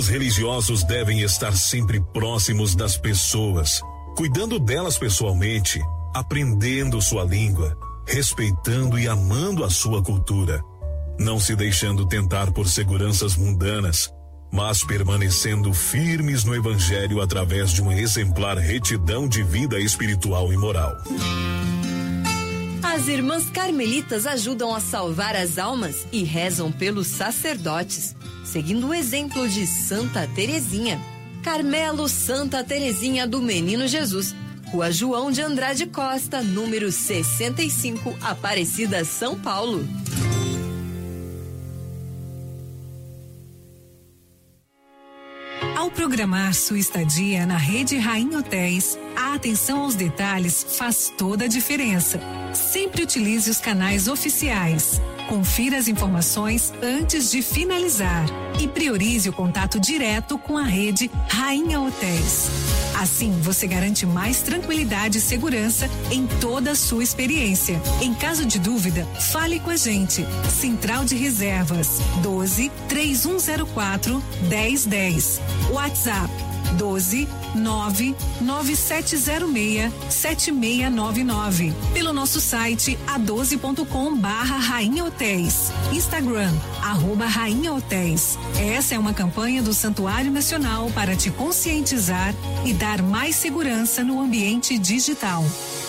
Os religiosos devem estar sempre próximos das pessoas, cuidando delas pessoalmente, aprendendo sua língua, respeitando e amando a sua cultura, não se deixando tentar por seguranças mundanas, mas permanecendo firmes no Evangelho através de uma exemplar retidão de vida espiritual e moral. As irmãs carmelitas ajudam a salvar as almas e rezam pelos sacerdotes, seguindo o exemplo de Santa Teresinha. Carmelo Santa Teresinha do Menino Jesus, Rua João de Andrade Costa, número 65, Aparecida, São Paulo. Ao programar sua estadia na Rede Rainha Hotéis, a atenção aos detalhes faz toda a diferença. Sempre utilize os canais oficiais. Confira as informações antes de finalizar e priorize o contato direto com a Rede Rainha Hotéis. Assim, você garante mais tranquilidade e segurança em toda a sua experiência. Em caso de dúvida, fale com a gente. Central de Reservas 12 3104 1010. WhatsApp 12 99706 7699. Pelo nosso site a12.com/Rainha Hotéis. Instagram @Rainha Hotéis. Essa é uma campanha do Santuário Nacional para te conscientizar e dar mais segurança no ambiente digital.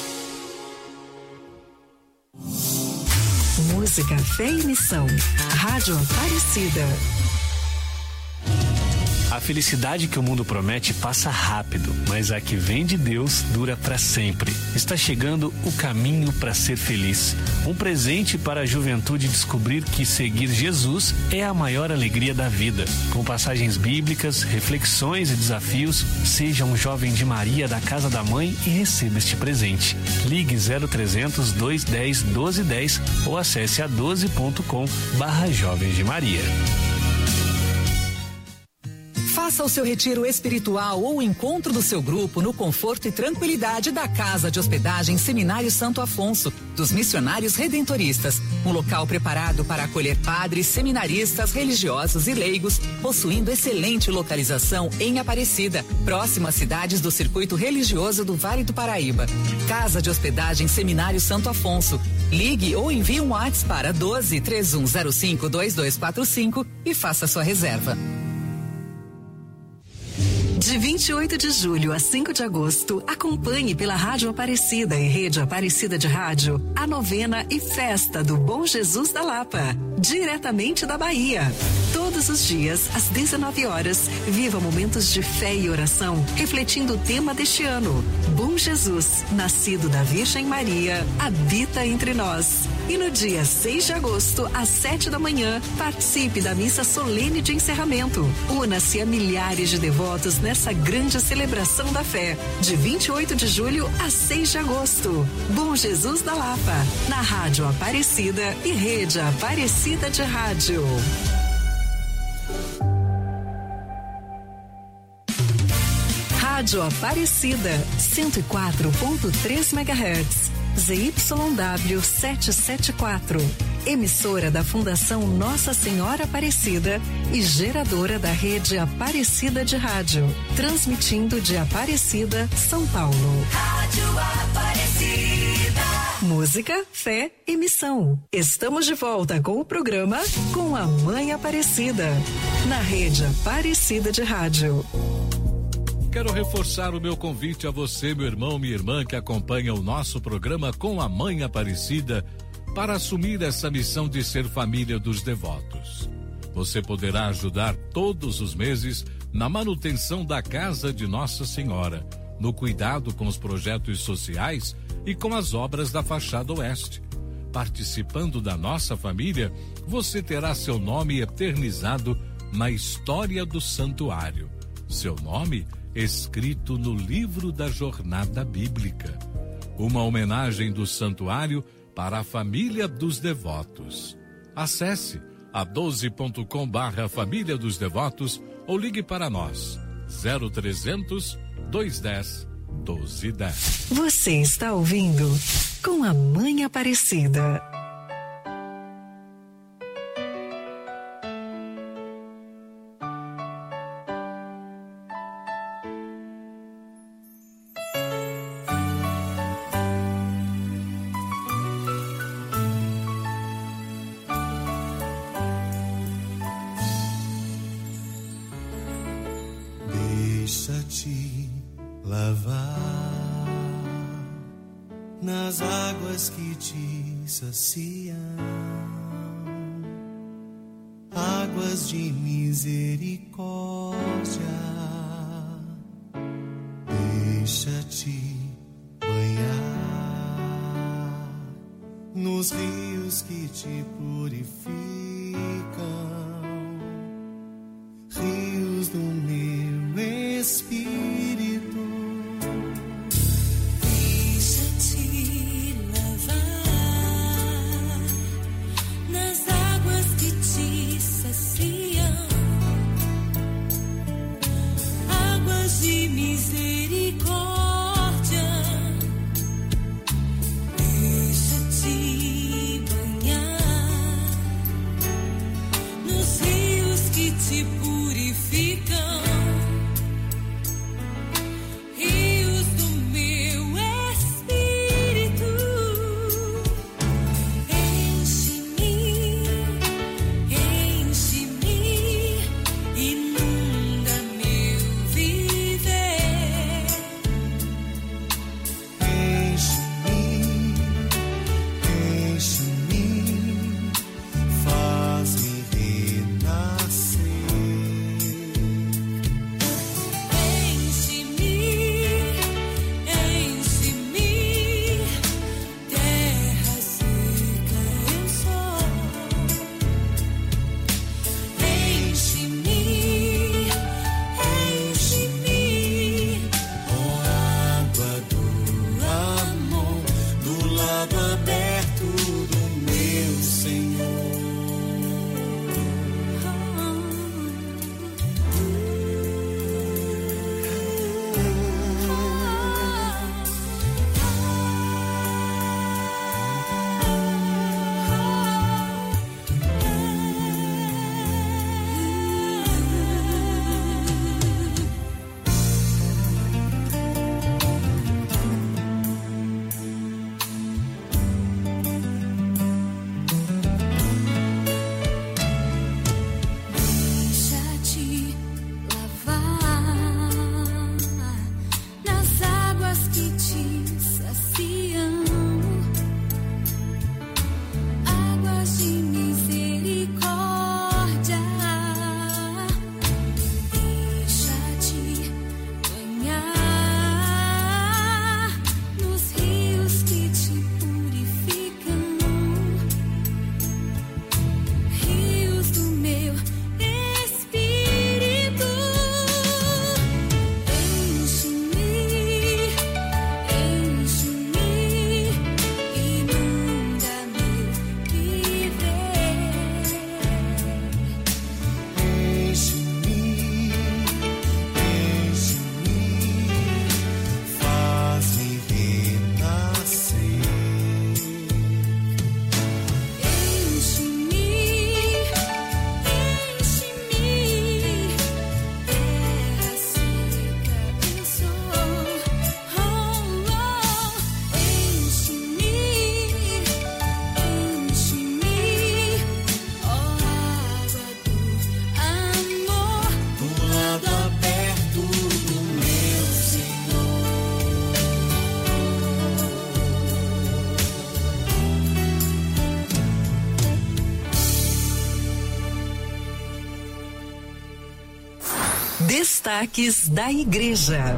Música, fé e missão. Rádio Aparecida. A felicidade que o mundo promete passa rápido, mas a que vem de Deus dura para sempre. Está chegando o caminho para ser feliz. Um presente para a juventude descobrir que seguir Jesus é a maior alegria da vida. Com passagens bíblicas, reflexões e desafios, seja um jovem de Maria da Casa da Mãe e receba este presente. Ligue 0300 210 1210 ou acesse a12.com/Jovens de Maria. Faça o seu retiro espiritual ou o encontro do seu grupo no conforto e tranquilidade da Casa de Hospedagem Seminário Santo Afonso, dos Missionários Redentoristas. Um local preparado para acolher padres, seminaristas, religiosos e leigos, possuindo excelente localização em Aparecida, próximo às cidades do circuito religioso do Vale do Paraíba. Casa de Hospedagem Seminário Santo Afonso. Ligue ou envie um WhatsApp para 12 3105 2245 e faça sua reserva. De 28 de julho a 5 de agosto, acompanhe pela Rádio Aparecida e Rede Aparecida de Rádio a novena e festa do Bom Jesus da Lapa, diretamente da Bahia. Todos os dias, às 19 horas, viva momentos de fé e oração, refletindo o tema deste ano. Bom Jesus, nascido da Virgem Maria, habita entre nós. E no dia 6 de agosto, às 7 da manhã, participe da missa solene de encerramento. Una-se a milhares de devotos nessa grande celebração da fé, de 28 de julho a 6 de agosto. Bom Jesus da Lapa, na Rádio Aparecida e Rede Aparecida de Rádio. Rádio Aparecida, 104.3 MHz, ZYW 774. Emissora da Fundação Nossa Senhora Aparecida e geradora da Rede Aparecida de Rádio. Transmitindo de Aparecida, São Paulo. Rádio Aparecida. Música, fé e missão. Estamos de volta com o programa Com a Mãe Aparecida, na Rede Aparecida de Rádio. Quero reforçar o meu convite a você, meu irmão, minha irmã, que acompanha o nosso programa Com a Mãe Aparecida, para assumir essa missão de ser família dos devotos. Você poderá ajudar todos os meses na manutenção da Casa de Nossa Senhora, no cuidado com os projetos sociais e com as obras da fachada oeste. Participando da nossa família, você terá seu nome eternizado na história do santuário. Seu nome escrito no livro da jornada bíblica. Uma homenagem do santuário para a família dos devotos. Acesse a12.com/Família dos Devotos ou ligue para nós 0300 210 1210. Você está ouvindo Com a Mãe Aparecida. Deixa-te lavar nas águas que te saciam, águas de misericórdia. Deixa-te banhar nos rios que te purificam, rios do meu espírito. Deixa-te lavar nas águas que te saciam, águas de misericórdia. Deixa-te banhar nos rios que te purificam, rios do meu espírito. Enche-me, inunda meu viver. Enche-me, faz-me renascer. Enche-me, terra seca eu sou. Enche-me, Ó água do amor, do lado aberto do meu Senhor. deixa-te lavar nas águas que te saciam, águas de misericórdia. Deixa-te banhar nos rios que te purificam, rios do meu espírito. Enche-me, inunda meu viver. Enche-me, faz-me renascer. Enche-me, terra seca eu sou. Enche-me, ó água do amor, Do lado aberto do meu Senhor. Destaques da Igreja.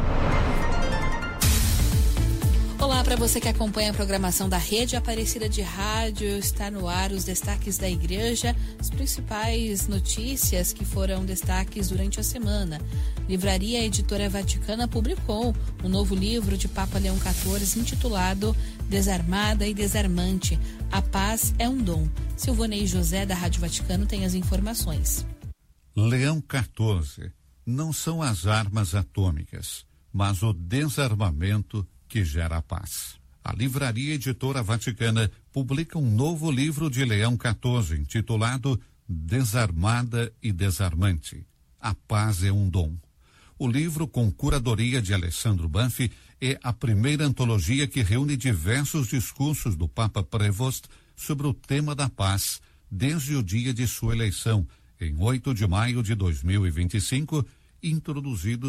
Olá para você que acompanha a programação da Rede Aparecida de Rádio. Está no ar os destaques da Igreja, as principais notícias que foram destaques durante a semana. Livraria Editora Vaticana publicou um novo livro de Papa Leão XIV intitulado Desarmada e Desarmante. A paz é um dom. Silvonei José da Rádio Vaticano tem as informações. Leão XIV não são as armas atômicas, mas o desarmamento que gera a paz. A Livraria Editora Vaticana publica um novo livro de Leão XIV intitulado Desarmada e Desarmante. A paz é um dom. O livro, com curadoria de Alessandro Banfi, é a primeira antologia que reúne diversos discursos do Papa Prevost sobre o tema da paz, desde o dia de sua eleição, em 8 de maio de 2025, introduzidos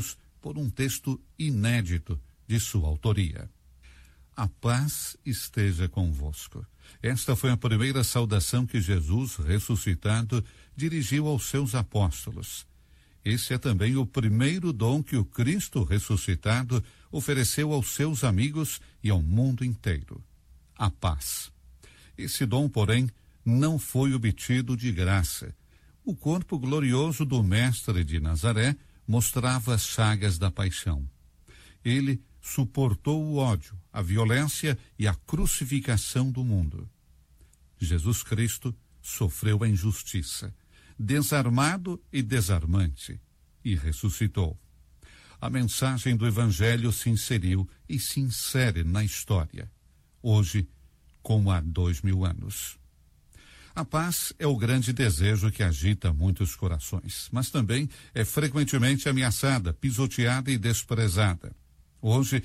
por um texto inédito de sua autoria. A paz esteja convosco. Esta foi a primeira saudação que Jesus, ressuscitado, dirigiu aos seus apóstolos. Esse é também o primeiro dom que o Cristo ressuscitado ofereceu aos seus amigos e ao mundo inteiro: a paz. Esse dom, porém, não foi obtido de graça. O corpo glorioso do Mestre de Nazaré mostrava as chagas da paixão. Ele suportou o ódio, a violência e a crucificação do mundo. Jesus Cristo sofreu a injustiça, desarmado e desarmante, e ressuscitou. A mensagem do Evangelho se inseriu e se insere na história, hoje como há 2000 anos. A paz é o grande desejo que agita muitos corações, mas também é frequentemente ameaçada, pisoteada e desprezada. Hoje,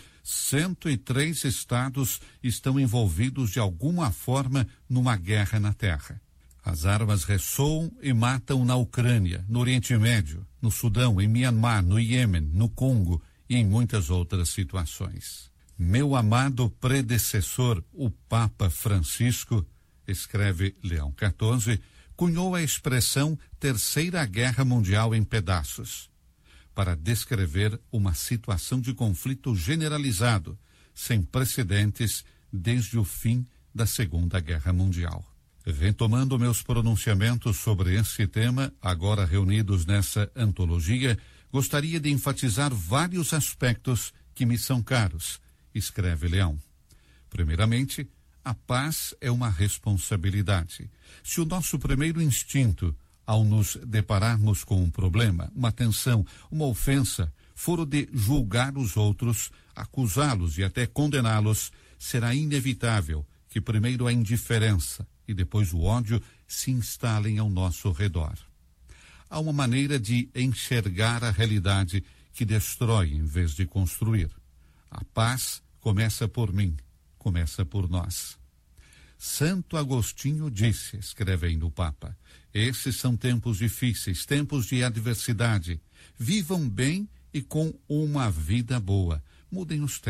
103 estados estão envolvidos de alguma forma numa guerra na terra. As armas ressoam e matam na Ucrânia, no Oriente Médio, no Sudão, em Mianmar, no Iêmen, no Congo e em muitas outras situações. Meu amado predecessor, o Papa Francisco, escreve Leão XIV, cunhou a expressão Terceira Guerra Mundial em pedaços, para descrever uma situação de conflito generalizado, sem precedentes desde o fim da Segunda Guerra Mundial. Retomando meus pronunciamentos sobre esse tema, agora reunidos nessa antologia, gostaria de enfatizar vários aspectos que me são caros, escreve Leão. Primeiramente, a paz é uma responsabilidade. Se o nosso primeiro instinto, ao nos depararmos com um problema, uma tensão, uma ofensa, for o de julgar os outros, acusá-los e até condená-los, será inevitável que primeiro a indiferença e depois o ódio se instalem ao nosso redor. Há uma maneira de enxergar a realidade que destrói em vez de construir. A paz começa por mim, começa por nós. Santo Agostinho disse, escreve ainda o Papa, esses são tempos difíceis, tempos de adversidade. Vivam bem e com uma vida boa. Mudem os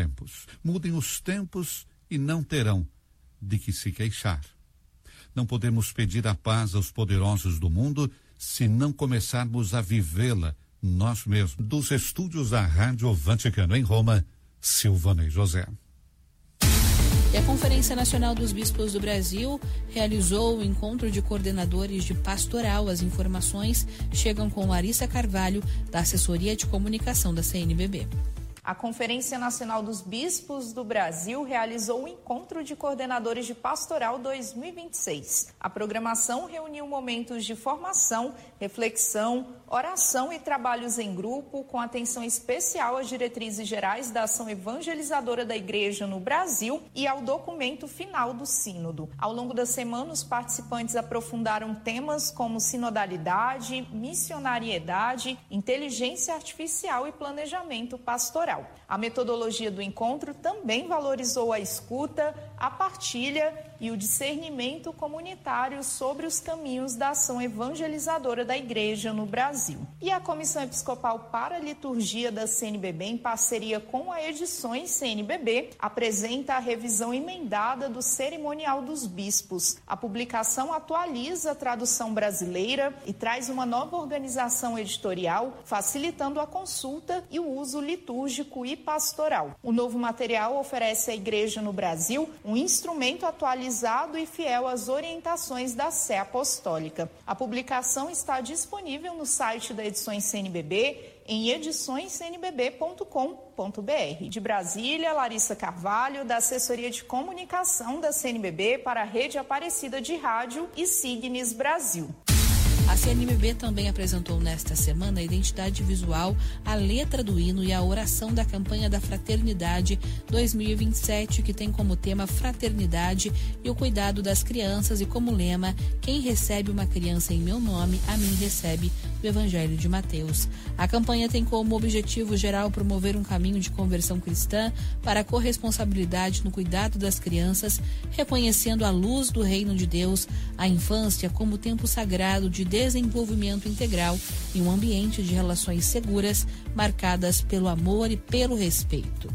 tempos e não terão de que se queixar. Não podemos pedir a paz aos poderosos do mundo se não começarmos a vivê-la nós mesmos. Dos estúdios da Rádio Vaticano em Roma, Silvanei José. E a Conferência Nacional dos Bispos do Brasil realizou o encontro de coordenadores de pastoral. As informações chegam com Larissa Carvalho, da Assessoria de Comunicação da CNBB. A Conferência Nacional dos Bispos do Brasil realizou o Encontro de Coordenadores de Pastoral 2026. A programação reuniu momentos de formação, reflexão, oração e trabalhos em grupo, com atenção especial às diretrizes gerais da ação evangelizadora da Igreja no Brasil e ao documento final do Sínodo. Ao longo da semana, os participantes aprofundaram temas como sinodalidade, missionariedade, inteligência artificial e planejamento pastoral. A metodologia do encontro também valorizou a escuta, a partilha e o discernimento comunitário sobre os caminhos da ação evangelizadora da Igreja no Brasil. E a Comissão Episcopal para a Liturgia da CNBB, em parceria com a Edições CNBB, apresenta a revisão emendada do Cerimonial dos Bispos. A publicação atualiza a tradução brasileira e traz uma nova organização editorial, facilitando a consulta e o uso litúrgico e pastoral. O novo material oferece à Igreja no Brasil um instrumento atualizado e fiel às orientações da Sé Apostólica. A publicação está disponível no site da Edições CNBB, em ediçõescnbb.com.br. De Brasília, Larissa Carvalho, da Assessoria de Comunicação da CNBB para a Rede Aparecida de Rádio e Signes Brasil. A CNBB também apresentou nesta semana a identidade visual, a letra do hino e a oração da campanha da Fraternidade 2027, que tem como tema fraternidade e o cuidado das crianças e como lema, quem recebe uma criança em meu nome, a mim recebe, do Evangelho de Mateus. A campanha tem como objetivo geral promover um caminho de conversão cristã para a corresponsabilidade no cuidado das crianças, reconhecendo a luz do reino de Deus, a infância como tempo sagrado de desenvolvimento integral e um ambiente de relações seguras marcadas pelo amor e pelo respeito.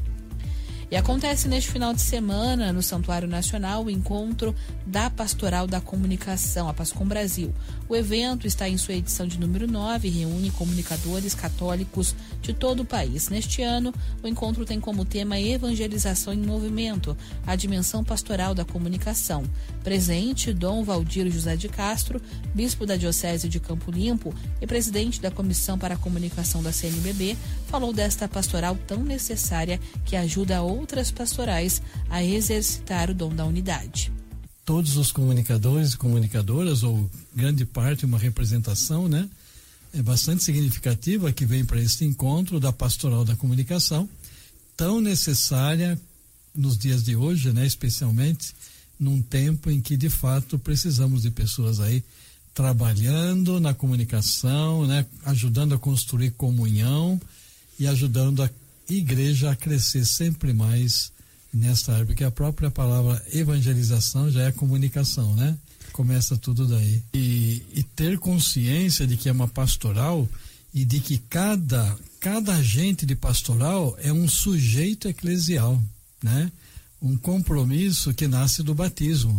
E acontece neste final de semana, no Santuário Nacional, o encontro da Pastoral da Comunicação, a PASCOM Brasil. O evento está em sua edição de número 9 e reúne comunicadores católicos de todo o país. Neste ano, o encontro tem como tema Evangelização em Movimento, a dimensão pastoral da comunicação. Presente, Dom Valdir José de Castro, bispo da Diocese de Campo Limpo e presidente da Comissão para a Comunicação da CNBB, falou desta pastoral tão necessária que ajuda outras pastorais a exercitar o dom da unidade. Todos os comunicadores e comunicadoras, ou grande parte, uma representação, né? É bastante significativa que vem para este encontro da Pastoral da Comunicação, tão necessária nos dias de hoje, né? Especialmente num tempo em que, de fato, precisamos de pessoas aí trabalhando na comunicação, né? Ajudando a construir comunhão e ajudando a igreja a crescer sempre mais nesta área, porque a própria palavra evangelização já é comunicação, né? Começa tudo daí. E ter consciência de que é uma pastoral e de que cada agente de pastoral é um sujeito eclesial, né? Um compromisso que nasce do batismo.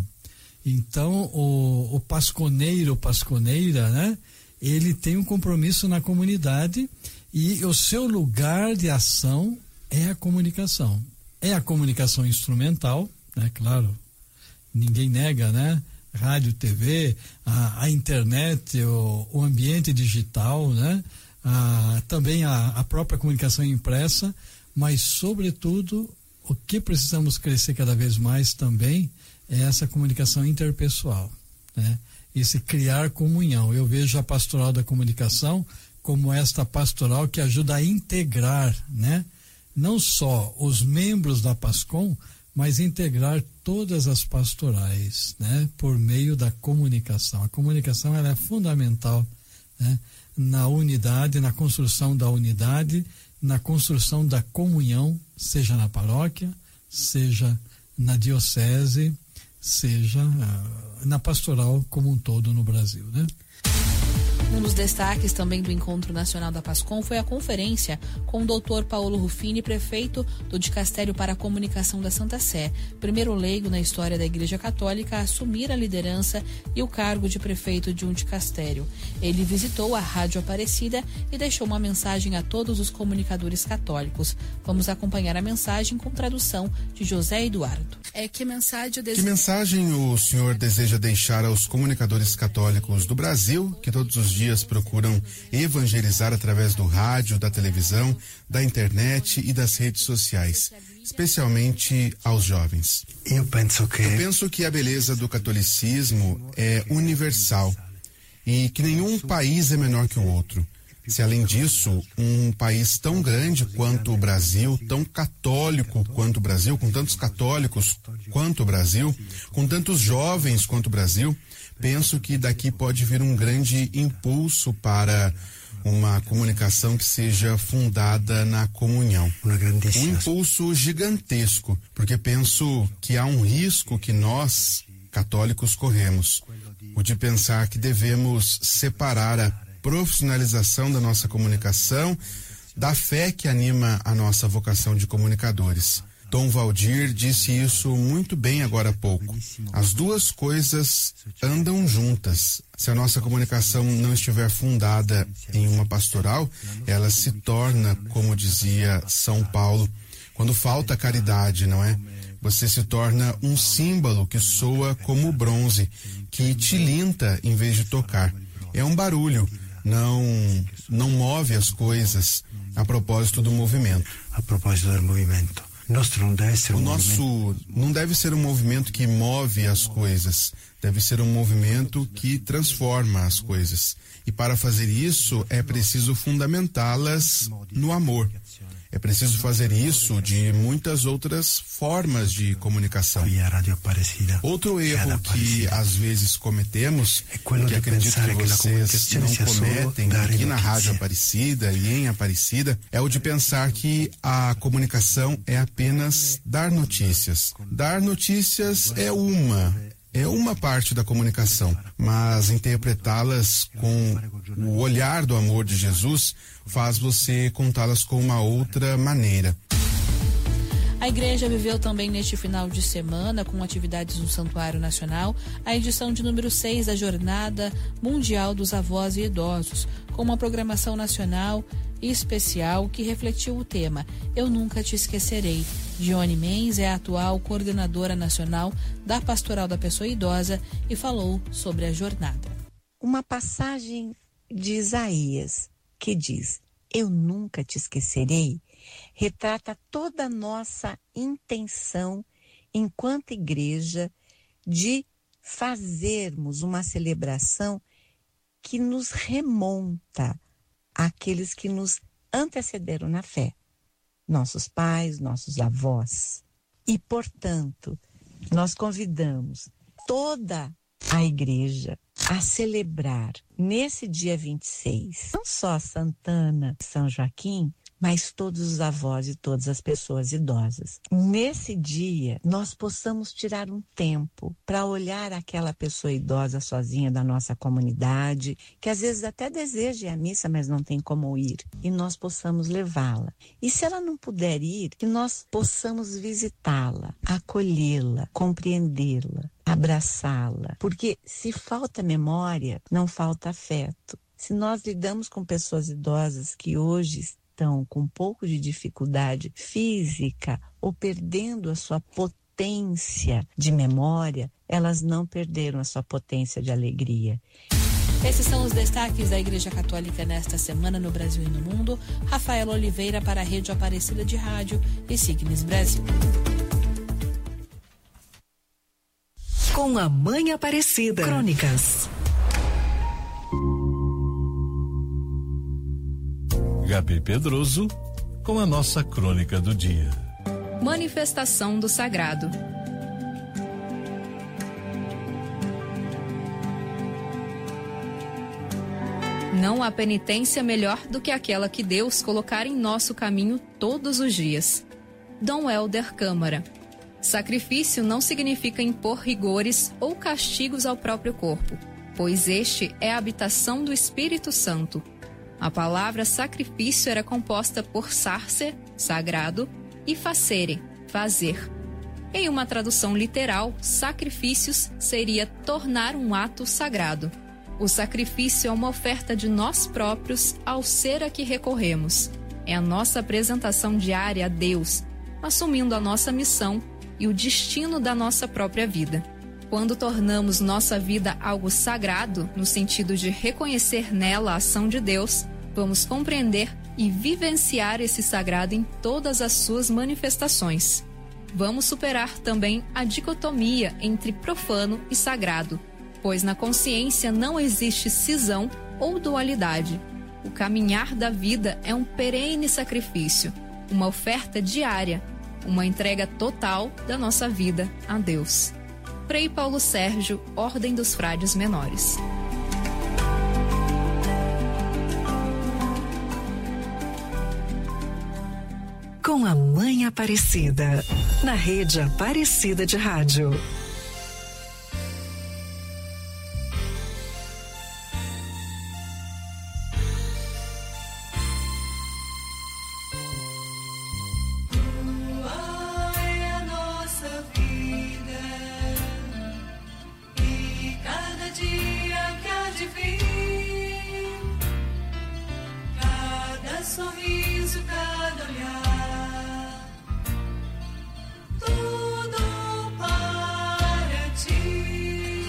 Então, o pasconeiro, pasconeira, né? Ele tem um compromisso na comunidade e o seu lugar de ação é a comunicação. É a comunicação instrumental, né? Claro, ninguém nega, né? Rádio, TV, a internet, o ambiente digital, né? Também a própria comunicação impressa, mas, sobretudo, o que precisamos crescer cada vez mais também é essa comunicação interpessoal, né? Esse criar comunhão. Eu vejo a pastoral da comunicação como esta pastoral que ajuda a integrar, né? Não só os membros da PASCOM, mas integrar todas as pastorais, né? Por meio da comunicação. A comunicação ela é fundamental, né? Na unidade, na construção da unidade, na construção da comunhão, seja na paróquia, seja na diocese, seja na pastoral como um todo no Brasil, né? Um dos destaques também do Encontro Nacional da PASCOM foi a conferência com o Dr. Paulo Ruffini, prefeito do Dicastério para a Comunicação da Santa Sé, primeiro leigo na história da Igreja Católica a assumir a liderança e o cargo de prefeito de um dicastério. Ele visitou a Rádio Aparecida e deixou uma mensagem a todos os comunicadores católicos. Vamos acompanhar a mensagem com tradução de José Eduardo. Que mensagem o senhor deseja deixar aos comunicadores católicos do Brasil, que todos os dias procuram evangelizar através do rádio, da televisão, da internet e das redes sociais, especialmente aos jovens? Eu penso que a beleza do catolicismo é universal e que nenhum país é menor que o outro. Se além disso, um país tão grande quanto o Brasil, tão católico quanto o Brasil, com tantos católicos quanto o Brasil, com tantos jovens quanto o Brasil, penso que daqui pode vir um grande impulso para uma comunicação que seja fundada na comunhão. Um impulso gigantesco, porque penso que há um risco que nós, católicos, corremos, o de pensar que devemos separar a profissionalização da nossa comunicação da fé que anima a nossa vocação de comunicadores. Dom Valdir disse isso muito bem agora há pouco. As duas coisas andam juntas. Se a nossa comunicação não estiver fundada em uma pastoral, ela se torna, como dizia São Paulo, quando falta caridade, não é? Você se torna um símbolo que soa como bronze, que tilinta em vez de tocar. É um barulho. Não move as coisas a propósito do movimento. O nosso não deve ser um movimento que move as coisas, deve ser um movimento que transforma as coisas. E para fazer isso é preciso fundamentá-las no amor. É preciso fazer isso de muitas outras formas de comunicação. Outro erro que às vezes cometemos, que acredito que vocês não cometem aqui na Rádio Aparecida e em Aparecida, é o de pensar que a comunicação é apenas dar notícias. Dar notícias é é uma parte da comunicação, mas interpretá-las com o olhar do amor de Jesus faz você contá-las com uma outra maneira. A igreja viveu também neste final de semana, com atividades no Santuário Nacional, a edição de número 6 da Jornada Mundial dos Avós e Idosos, com uma programação nacional e especial que refletiu o tema Eu Nunca Te Esquecerei. Dione Menz é a atual coordenadora nacional da Pastoral da Pessoa Idosa e falou sobre a jornada. Uma passagem de Isaías que diz: Eu nunca te esquecerei, retrata toda a nossa intenção enquanto igreja de fazermos uma celebração que nos remonta àqueles que nos antecederam na fé, nossos pais, nossos avós. E, portanto, nós convidamos toda a igreja a celebrar nesse dia 26, não só Santana, São Joaquim, mas todos os avós e todas as pessoas idosas. Nesse dia, nós possamos tirar um tempo para olhar aquela pessoa idosa sozinha da nossa comunidade, que às vezes até deseja ir à missa, mas não tem como ir, e nós possamos levá-la. E se ela não puder ir, que nós possamos visitá-la, acolhê-la, compreendê-la, abraçá-la. Porque se falta memória, não falta afeto. Se nós lidamos com pessoas idosas que hoje estão com um pouco de dificuldade física ou perdendo a sua potência de memória, elas não perderam a sua potência de alegria. Esses são os destaques da Igreja Católica nesta semana no Brasil e no mundo. Rafaela Oliveira para a Rede Aparecida de Rádio e Signes Brasil. Com a Mãe Aparecida. Crônicas. Gabi Pedroso com a nossa crônica do dia. Manifestação do Sagrado. Não há penitência melhor do que aquela que Deus colocar em nosso caminho todos os dias. Dom Helder Câmara. Sacrifício não significa impor rigores ou castigos ao próprio corpo, pois este é a habitação do Espírito Santo. A palavra sacrifício era composta por sarcer, sagrado, e facere, fazer. Em uma tradução literal, sacrifícios seria tornar um ato sagrado. O sacrifício é uma oferta de nós próprios ao ser a que recorremos. É a nossa apresentação diária a Deus, assumindo a nossa missão e o destino da nossa própria vida. Quando tornamos nossa vida algo sagrado, no sentido de reconhecer nela a ação de Deus, vamos compreender e vivenciar esse sagrado em todas as suas manifestações. Vamos superar também a dicotomia entre profano e sagrado, pois na consciência não existe cisão ou dualidade. O caminhar da vida é um perene sacrifício, uma oferta diária, uma entrega total da nossa vida a Deus. Frei Paulo Sérgio, Ordem dos Frades Menores. Com a Mãe Aparecida, na Rede Aparecida de Rádio. Sorriso, cada olhar, tudo para ti,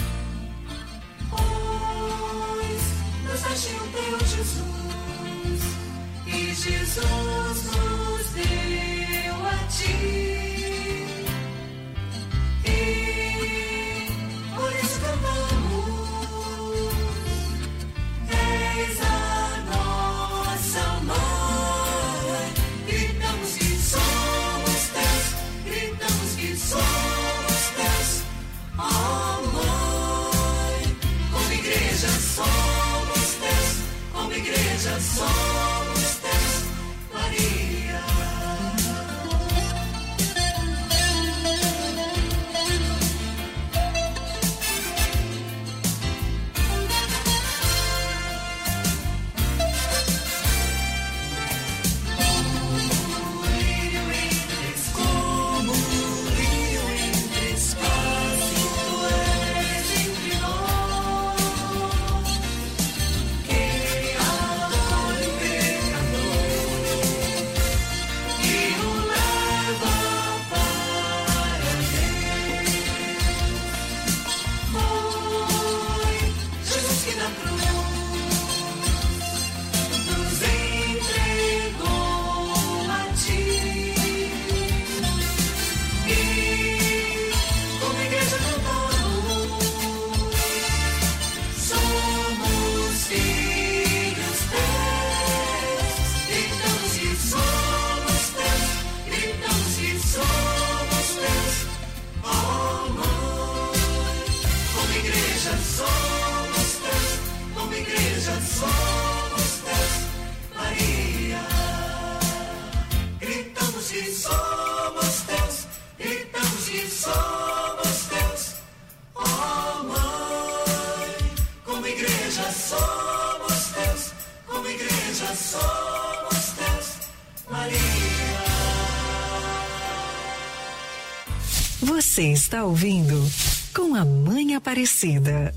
pois nos deste o teu Jesus, e Jesus nos deu a ti, e por isso cantamos, eis a somos teus, Maria. Você está ouvindo Com a Mãe Aparecida.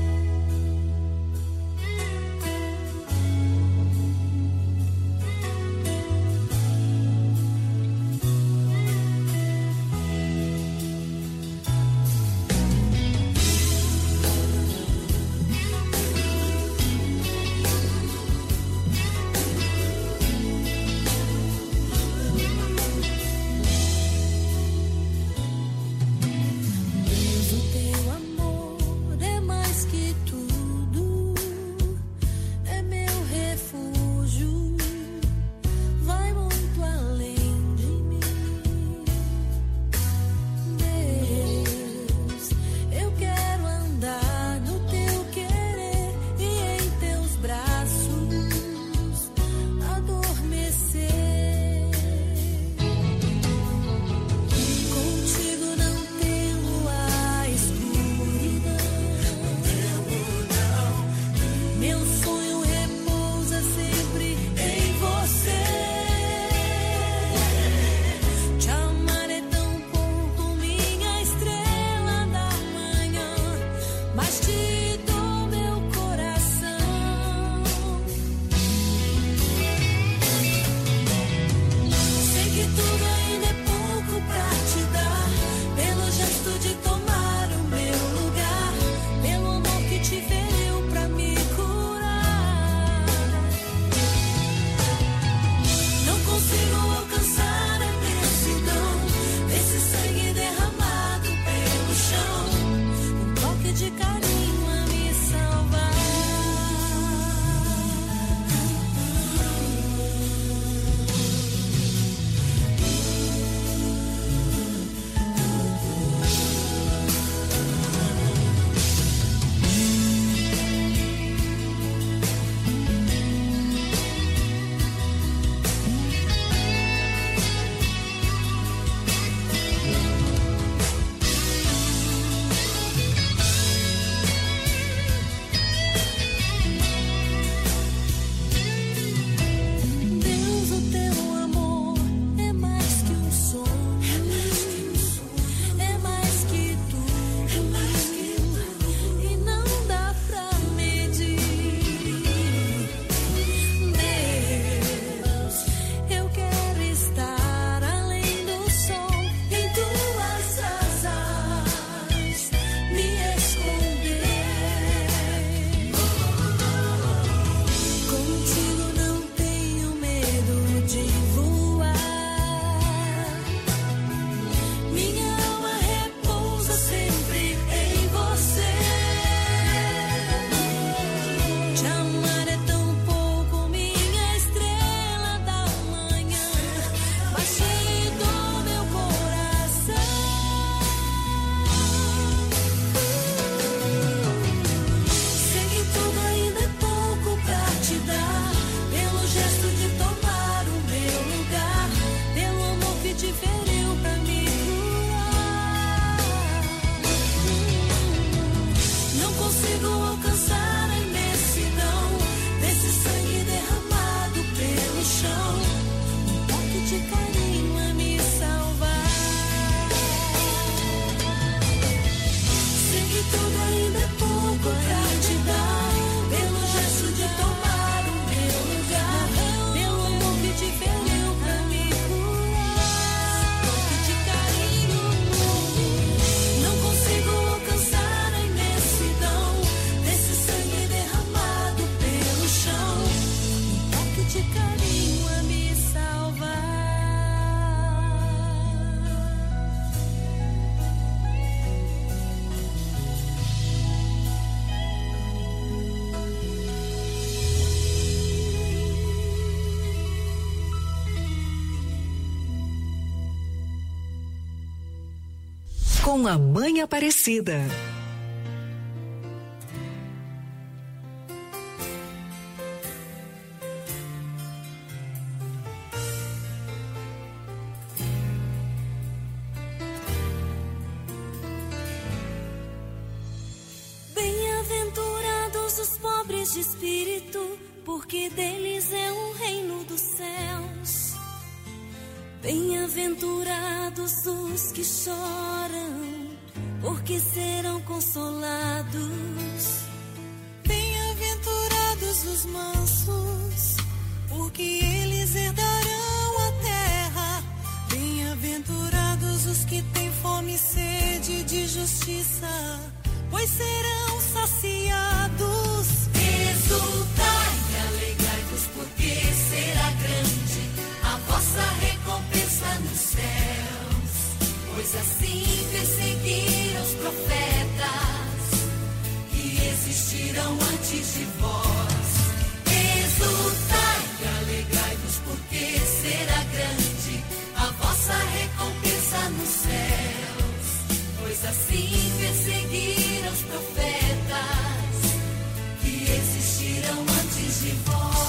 Com a Mãe Aparecida. Bem-aventurados os pobres de espírito, porque deles é o reino dos céus. Bem-aventurados os que choram, porque serão consolados. Bem-aventurados os mansos, porque eles herdarão a terra. Bem-aventurados os que têm fome e sede de justiça, pois serão saciados. Exultai e alegrai-vos, porque será grande a vossa recompensa nos céus. Pois assim perseguiram os profetas que existiram antes de vós. Exultai e alegrai-vos, porque será grande a vossa recompensa nos céus. Pois assim perseguiram os profetas que existiram antes de vós.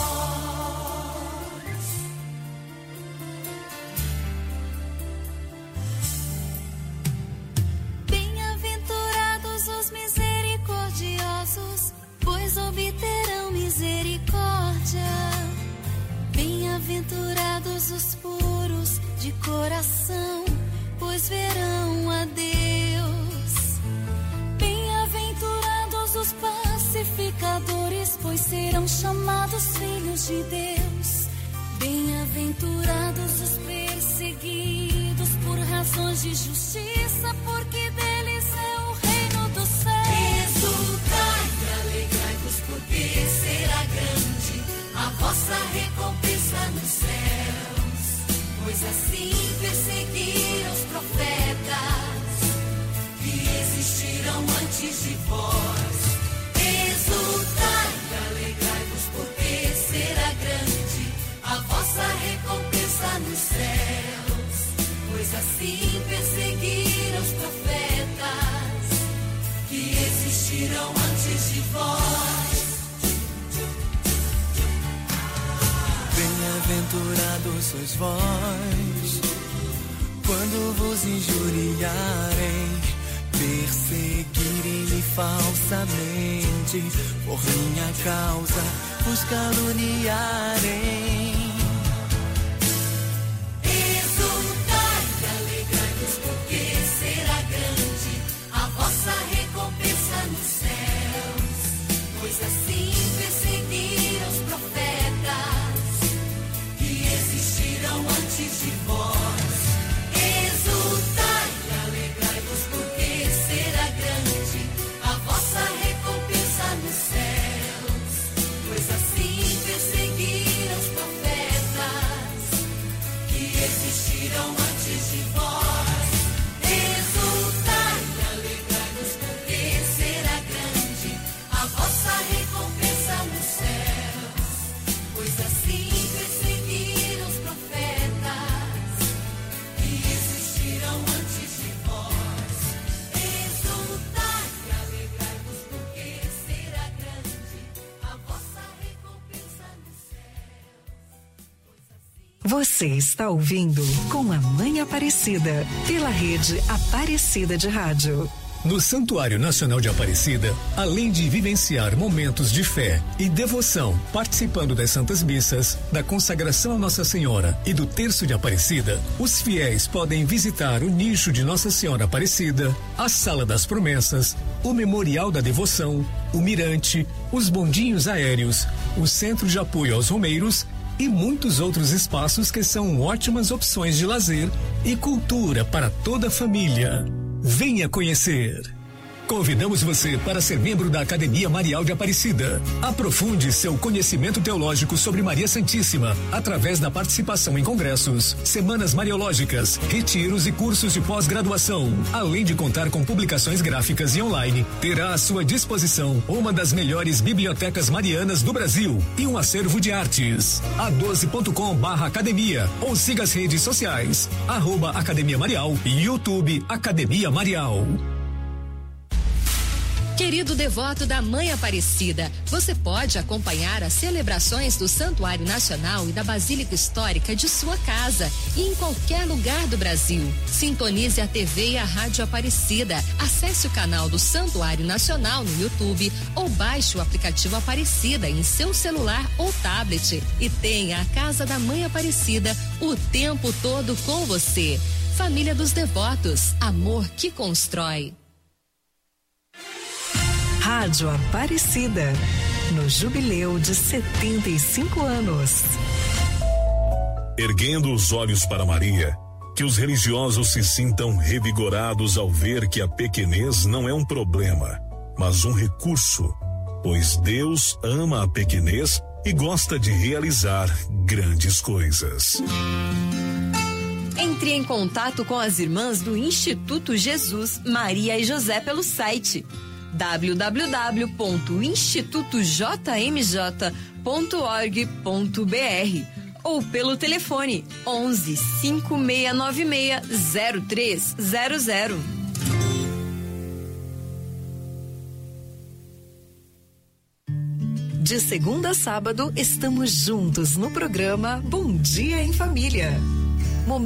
Bem-aventurados os misericordiosos, pois obterão misericórdia. Bem-aventurados os puros de coração, pois verão a Deus. Bem-aventurados os pacificadores, pois serão chamados filhos de Deus. Bem-aventurados os perseguidos por razões de justiça, porque deles é o reino dos céus. Exultai e alegrai-vos, porque será grande a vossa recompensa nos céus. Pois assim perseguiram os profetas que existiram antes de vós. Exultai e alegrai-vos, porque será grande a vossa recompensa nos céus. Pois assim perseguiram os profetas que existiram antes de vós. Bem-aventurados sois vós, quando vos injuriarem, perseguirem-me falsamente, por minha causa vos caluniarem. Exultai e alegrai-vos, porque será grande a vossa recompensa nos céus. Pois assim perseguiram os profetas que existiram antes de vós. Exultai e alegrai-vos, porque será grande a vossa recompensa nos céus. Pois assim perseguiram os profetas que existiram antes de vós. Exultai e alegrai-vos, porque será grande a vossa recompensa nos céus. Pois assim perseguiram os profetas que existiram antes de vós. Exultai e alegrai-vos, porque será grande a vossa recompensa nos céus. Você está ouvindo Com a Mãe Aparecida, pela rede Aparecida de Rádio. No Santuário Nacional de Aparecida, além de vivenciar momentos de fé e devoção, participando das Santas Missas, da consagração a Nossa Senhora e do Terço de Aparecida, os fiéis podem visitar o nicho de Nossa Senhora Aparecida, a Sala das Promessas, o Memorial da Devoção, o Mirante, os bondinhos aéreos, o Centro de Apoio aos Romeiros e muitos outros espaços que são ótimas opções de lazer e cultura para toda a família. Venha conhecer! Convidamos você para ser membro da Academia Marial de Aparecida. Aprofunde seu conhecimento teológico sobre Maria Santíssima através da participação em congressos, semanas mariológicas, retiros e cursos de pós-graduação. Além de contar com publicações gráficas e online, terá à sua disposição uma das melhores bibliotecas marianas do Brasil e um acervo de artes. a12.com/academia ou siga as redes sociais @Academia Marial e YouTube Academia Marial. Querido devoto da Mãe Aparecida, você pode acompanhar as celebrações do Santuário Nacional e da Basílica Histórica de sua casa e em qualquer lugar do Brasil. Sintonize a TV e a Rádio Aparecida. Acesse o canal do Santuário Nacional no YouTube ou baixe o aplicativo Aparecida em seu celular ou tablet e tenha a Casa da Mãe Aparecida o tempo todo com você. Família dos Devotos, amor que constrói. Rádio Aparecida, no jubileu de 75 anos. Erguendo os olhos para Maria, que os religiosos se sintam revigorados ao ver que a pequenez não é um problema, mas um recurso, pois Deus ama a pequenez e gosta de realizar grandes coisas. Entre em contato com as irmãs do Instituto Jesus, Maria e José pelo site www.institutojmj.org.br ou pelo telefone 11 5696 0300. De segunda a sábado, estamos juntos no programa Bom Dia em Família.